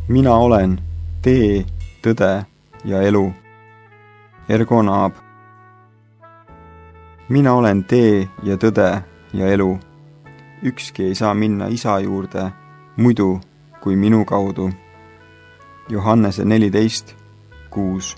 Mina olen tee, tõde ja elu. Ergo Naab. Mina olen tee ja tõde ja elu. Ükski ei saa minna Isa juurde muidu kui minu kaudu. Johannese 14:6.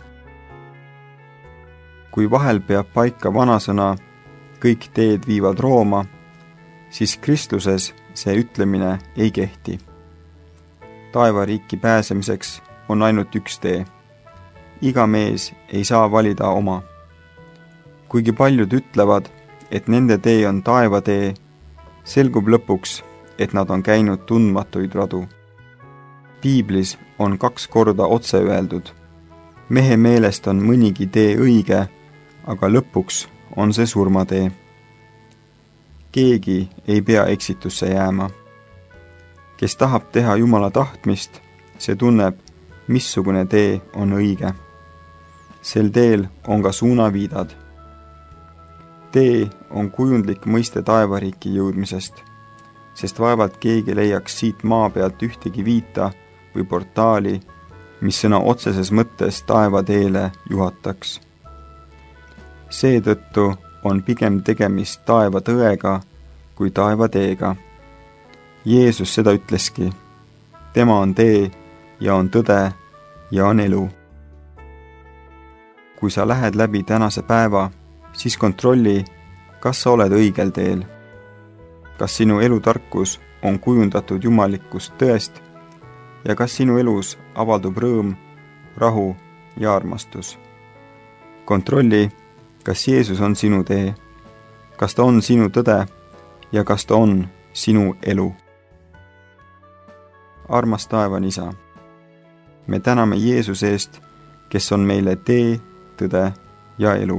Kui vahel peab paika vanasõna kõik teed viivad Rooma, siis Kristuses see ütlemine ei kehti. Taevariiki pääsemiseks on ainult üks tee. Iga mees ei saa valida oma. Kuigi paljud ütlevad, et nende tee on taevatee, selgub lõpuks, et nad on käinud tundmatuid radu. Piiblis on 2 korda otse öeldud. Mehe meelest on mõnigi tee õige, aga lõpuks on see surmatee. Keegi ei pea eksitusse jääma. Kes tahab teha Jumala tahtmist, see tunneb, missugune tee on õige. Sel teel on ka suunaviidad. Tee on kujundlik mõiste taevariiki jõudmisest, sest vaevalt keegi leiaks siit maa pealt ühtegi viita või portaali, mis sõna otseses mõttes taevateele juhataks. Seetõttu on pigem tegemist taevatõega kui taevateega. Jeesus seda ütleski. Tema on tee ja on tõde ja on elu. Kui sa lähed läbi tänase päeva, siis kontrolli, kas sa oled õigel teel. Kas sinu elutarkus on kujundatud jumalikust tõest ja kas sinu elus avaldub rõõm, rahu ja armastus. Kontrolli, kas Jeesus on sinu tee, kas ta on sinu tõde ja kas ta on sinu elu. Armas taevane Isa, me täname Jeesuse eest, kes on meile tee, tõde ja elu.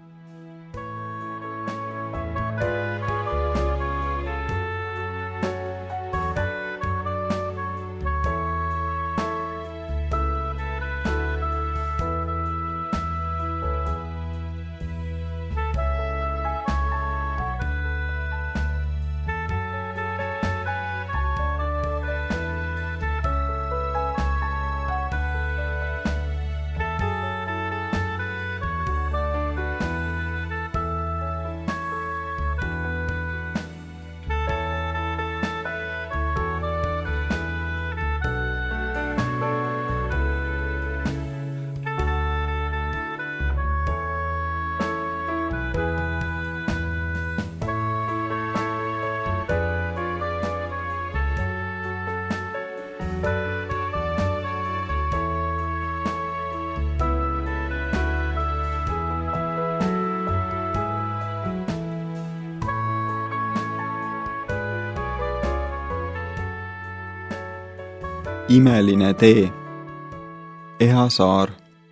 Imeline tee. Eha Saar.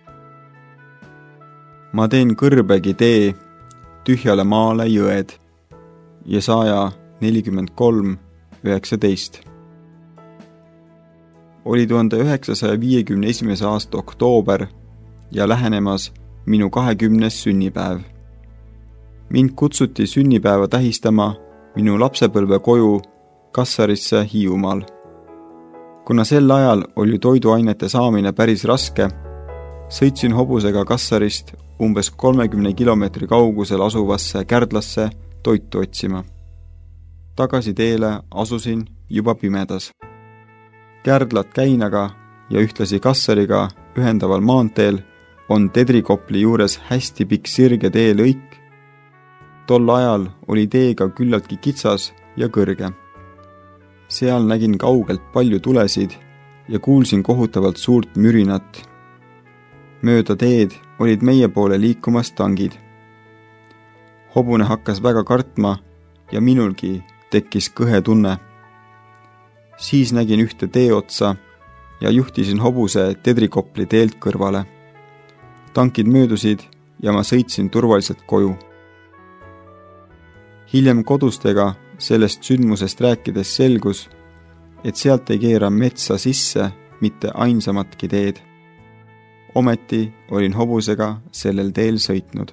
Ma teen kõrbegi tee, tühjale maale jõed. Jesaja 43:19. Oli 1951. aasta oktoober ja lähenemas minu 20. sünnipäev. Mind kutsuti sünnipäeva tähistama minu lapsepõlve koju Kassarisse Hiiumaal. Kuna sel ajal oli toiduainete saamine päris raske, sõitsin hobusega Kassarist umbes 30 kilomeetri kaugusel asuvasse Kärdlasse toitu otsima. Tagasi teele asusin juba pimedas. Kärdlat Käinaga ja ühtlasi Kassariga ühendaval maanteel on Tedrikopli juures hästi pikk sirge teelõik. Tol ajal oli teega küllaltki kitsas ja kõrge. Seal nägin kaugelt palju tulesid ja kuulsin kohutavalt suurt mürinat. Mööda teed olid meie poole liikumas tangid. Hobune hakkas väga kartma ja minulgi tekkis kõhe tunne. Siis nägin ühte teeotsa ja juhtisin hobuse Tedrikopli teelt kõrvale. Tankid möödusid ja ma sõitsin turvaliselt koju. Hiljem kodustega sellest sündmusest rääkides selgus, et sealt ei keera metsa sisse mitte ainsamatki teed. Ometi olin hobusega sellel teel sõitnud.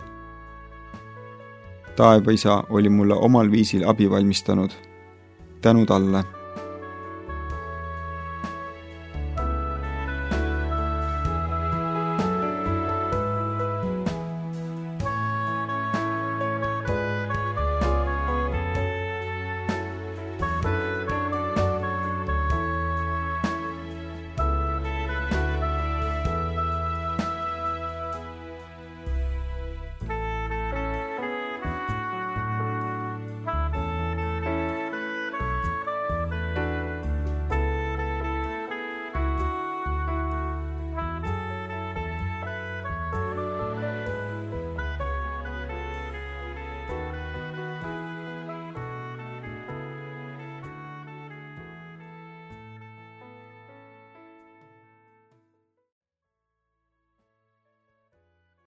Taevaisa oli mulle omal viisil abi valmistanud. Tänu talle.